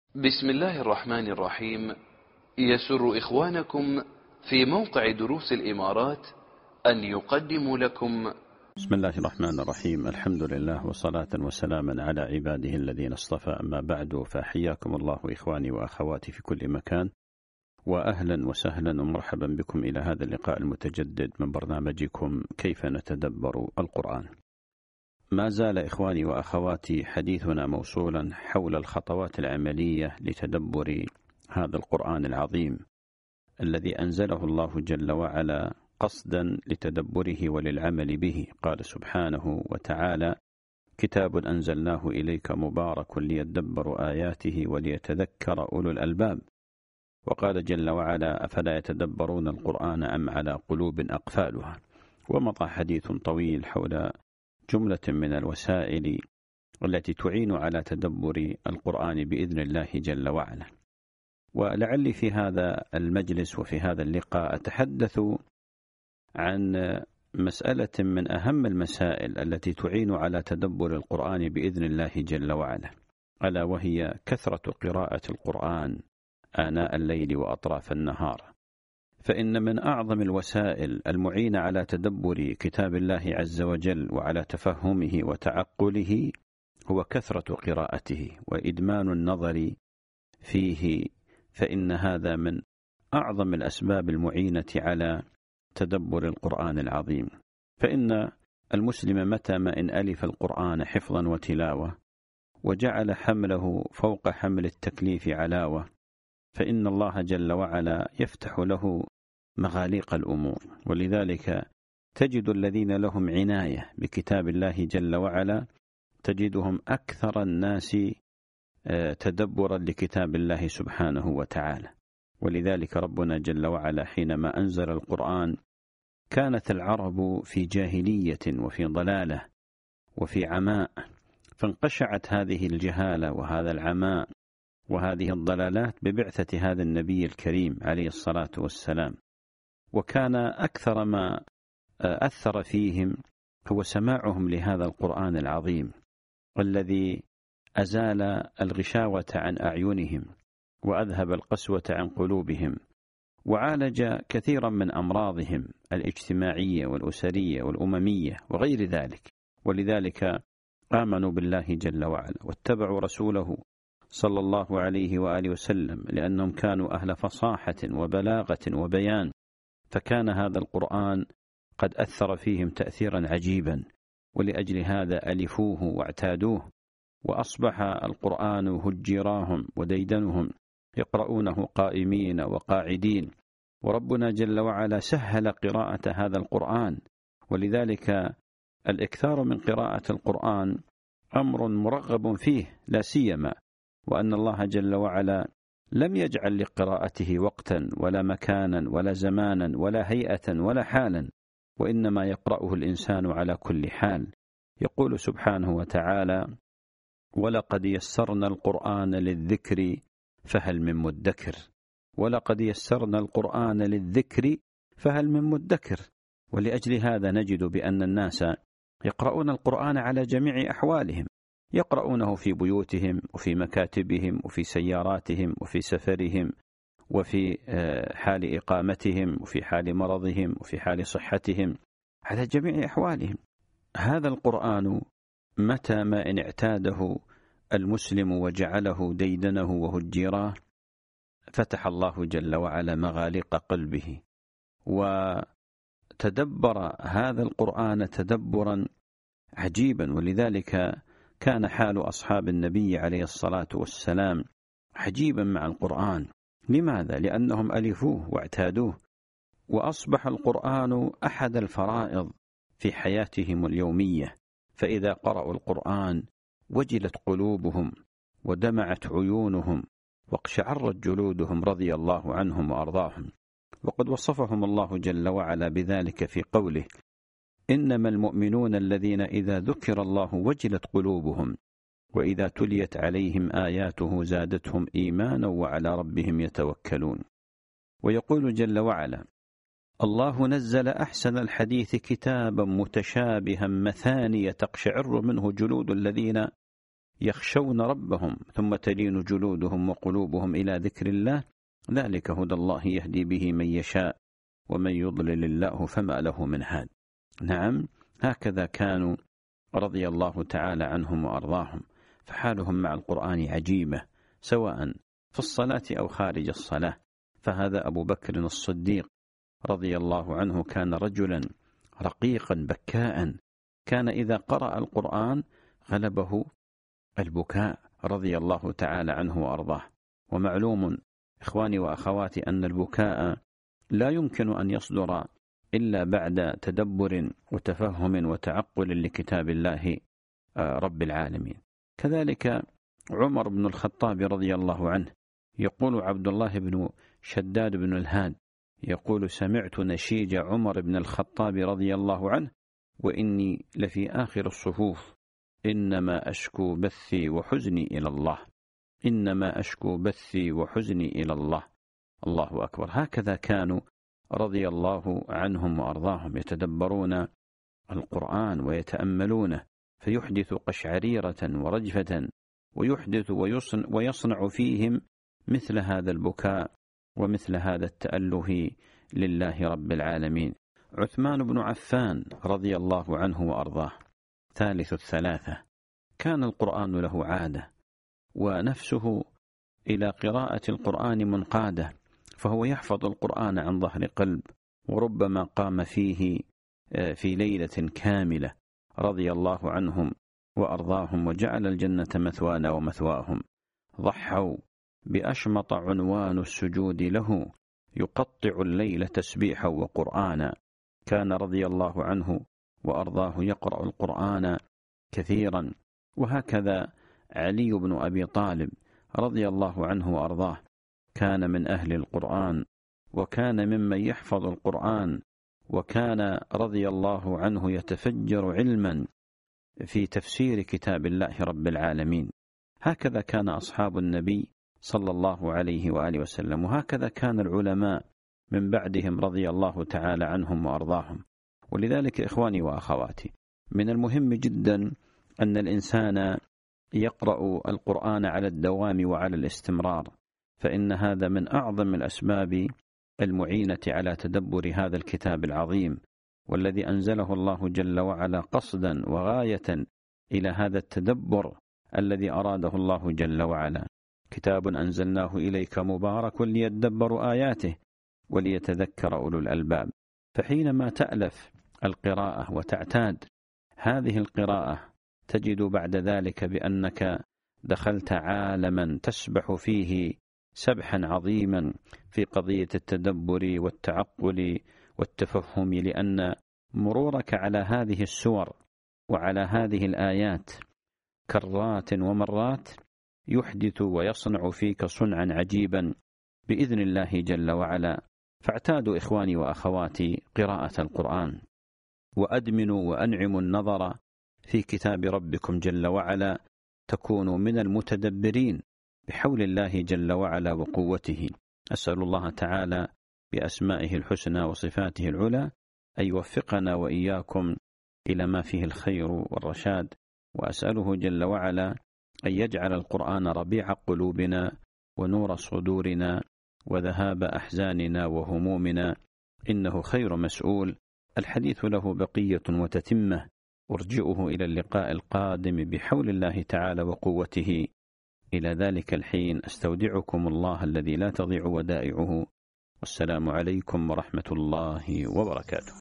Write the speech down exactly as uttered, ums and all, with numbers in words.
بسم الله الرحمن الرحيم. يسر إخوانكم في موقع دروس الإمارات أن يقدموا لكم. بسم الله الرحمن الرحيم. الحمد لله وصلاة وسلاما على عباده الذين اصطفى، أما بعد، فحياكم الله إخواني وأخواتي في كل مكان، وأهلا وسهلا ومرحبا بكم إلى هذا اللقاء المتجدد من برنامجكم كيف نتدبر القرآن. ما زال إخواني وأخواتي حديثنا موصولا حول الخطوات العملية لتدبر هذا القرآن العظيم الذي أنزله الله جل وعلا قصدا لتدبره وللعمل به. قال سبحانه وتعالى: كتاب أنزلناه إليك مبارك ليدبروا آياته وليتذكر أولو الألباب. وقال جل وعلا: أفلا يتدبرون القرآن أم على قلوب أقفالها. ومضى حديث طويل حول جملة من الوسائل التي تعين على تدبر القرآن بإذن الله جل وعلا. ولعلي في هذا المجلس وفي هذا اللقاء أتحدث عن مسألة من أهم المسائل التي تعين على تدبر القرآن بإذن الله جل وعلا، ألا وهي كثرة قراءة القرآن آناء الليل وأطراف النهار. فإن من أعظم الوسائل المعينة على تدبر كتاب الله عز وجل وعلى تفهمه وتعقله هو كثرة قراءته وإدمان النظر فيه، فإن هذا من أعظم الأسباب المعينة على تدبر القرآن العظيم. فإن المسلم متى ما إن ألف القرآن حفظا وتلاوة وجعل حمله فوق حمل التكليف علاوة، فإن الله جل وعلا يفتح له مغاليق الأمور. ولذلك تجد الذين لهم عناية بكتاب الله جل وعلا تجدهم أكثر الناس تدبرا لكتاب الله سبحانه وتعالى. ولذلك ربنا جل وعلا حينما أنزل القرآن كانت العرب في جاهلية وفي ضلالة وفي عماء، فانقشعت هذه الجهالة وهذا العماء وهذه الضلالات ببعثة هذا النبي الكريم عليه الصلاة والسلام. وكان أكثر ما أثر فيهم هو سماعهم لهذا القرآن العظيم الذي أزال الغشاوة عن أعينهم وأذهب القسوة عن قلوبهم وعالج كثيرا من أمراضهم الاجتماعية والأسرية والأممية وغير ذلك. ولذلك آمنوا بالله جل وعلا واتبعوا رسوله صلى الله عليه وآله وسلم، لأنهم كانوا أهل فصاحة وبلاغة وبيان، فكان هذا القرآن قد أثر فيهم تأثيرا عجيبا، ولأجل هذا ألفوه واعتادوه، وأصبح القرآن هجراهم وديدنهم يقرؤونه قائمين وقاعدين. وربنا جل وعلا سهل قراءة هذا القرآن، ولذلك الإكثار من قراءة القرآن أمر مرغب فيه، لا سيما وأن الله جل وعلا لم يجعل لقراءته وقتا ولا مكانا ولا زمانا ولا هيئة ولا حالا، وإنما يقرأه الإنسان على كل حال. يقول سبحانه وتعالى: ولقد يسرنا القرآن للذكر فهل من مدكر. ولقد يسرنا القرآن للذكر فهل من مدكر. ولأجل هذا نجد بأن الناس يقرؤون القرآن على جميع أحوالهم، يقرؤونه في بيوتهم وفي مكاتبهم وفي سياراتهم وفي سفرهم وفي حال إقامتهم وفي حال مرضهم وفي حال صحتهم، على جميع أحوالهم. هذا القرآن متى ما إن اعتاده المسلم وجعله ديدنه وهجيراه فتح الله جل وعلا مغاليق قلبه وتدبر هذا القرآن تدبرا عجيبا. ولذلك كان حال أصحاب النبي عليه الصلاة والسلام عجيبا مع القرآن. لماذا؟ لأنهم ألفوه واعتادوه، وأصبح القرآن أحد الفرائض في حياتهم اليومية. فإذا قرأوا القرآن وجلت قلوبهم ودمعت عيونهم واقشعرت جلودهم رضي الله عنهم وأرضاهم. وقد وصفهم الله جل وعلا بذلك في قوله: إنما المؤمنون الذين إذا ذكر الله وجلت قلوبهم وإذا تليت عليهم آياته زادتهم إيمانا وعلى ربهم يتوكلون. ويقول جل وعلا: الله نزل أحسن الحديث كتابا متشابها مثانية تقشعر منه جلود الذين يخشون ربهم ثم تلين جلودهم وقلوبهم إلى ذكر الله ذلك هدى الله يهدي به من يشاء ومن يضلل الله فما له من هاد. نعم، هكذا كانوا رضي الله تعالى عنهم وأرضاهم، فحالهم مع القرآن عجيبة سواء في الصلاة أو خارج الصلاة. فهذا أبو بكر الصديق رضي الله عنه كان رجلا رقيقا بكاء، كان إذا قرأ القرآن غلبه البكاء رضي الله تعالى عنه وأرضاه. ومعلوم إخواني وأخواتي أن البكاء لا يمكن أن يصدر إلا بعد تدبر وتفهم وتعقل لكتاب الله رب العالمين. كذلك عمر بن الخطاب رضي الله عنه، يقول عبد الله بن شداد بن الهاد يقول: سمعت نشيج عمر بن الخطاب رضي الله عنه وإني لفي آخر الصفوف إنما أشكو بثي وحزني إلى الله، إنما أشكو بثي وحزني إلى الله. الله أكبر. هكذا كانوا رضي الله عنهم وأرضاهم يتدبرون القرآن ويتأملونه، فيحدث قشعريرة ورجفة، ويحدث ويصنع, ويصنع فيهم مثل هذا البكاء ومثل هذا التأله لله رب العالمين. عثمان بن عفان رضي الله عنه وأرضاه ثالث الثلاثة، كان القرآن له عادة ونفسه إلى قراءة القرآن منقادة، فهو يحفظ القرآن عن ظهر قلب، وربما قام فيه في ليلة كاملة رضي الله عنهم وأرضاهم، وجعل الجنة مثوانا ومثواهم. ضحوا بأشمط عنوان السجود له، يقطع الليل تسبيحا وقرآنا. كان رضي الله عنه وأرضاه يقرأ القرآن كثيرا. وهكذا علي بن أبي طالب رضي الله عنه وأرضاه كان من أهل القرآن، وكان ممن يحفظ القرآن، وكان رضي الله عنه يتفجر علما في تفسير كتاب الله رب العالمين. هكذا كان أصحاب النبي صلى الله عليه وآله وسلم، وهكذا كان العلماء من بعدهم رضي الله تعالى عنهم وأرضاهم. ولذلك إخواني وأخواتي، من المهم جدا أن الإنسان يقرأ القرآن على الدوام وعلى الاستمرار، فإن هذا من أعظم الأسباب المعينة على تدبر هذا الكتاب العظيم، والذي أنزله الله جل وعلا قصدا وغاية إلى هذا التدبر الذي أراده الله جل وعلا. كتاب أنزلناه إليك مبارك ليدبروا آياته وليتذكر أولو الألباب. فحينما تألف القراءة وتعتاد هذه القراءة، تجد بعد ذلك بأنك دخلت عالما تسبح فيه سبحا عظيما في قضية التدبر والتعقل والتفهم، لأن مرورك على هذه السور وعلى هذه الآيات كرات ومرات يحدث ويصنع فيك صنعا عجيبا بإذن الله جل وعلا. فاعتادوا إخواني وأخواتي قراءة القرآن، وأدمنوا وأنعموا النظر في كتاب ربكم جل وعلا، تكونوا من المتدبرين بحول الله جل وعلا وقوته. أسأل الله تعالى بأسمائه الحسنى وصفاته العلى أن يوفقنا وإياكم إلى ما فيه الخير والرشاد، وأسأله جل وعلا أن يجعل القرآن ربيع قلوبنا ونور صدورنا وذهاب أحزاننا وهمومنا، إنه خير مسؤول. الحديث له بقية وتتمة، أرجئه إلى اللقاء القادم بحول الله تعالى وقوته. إلى ذلك الحين أستودعكم الله الذي لا تضيع ودائعه، والسلام عليكم ورحمة الله وبركاته.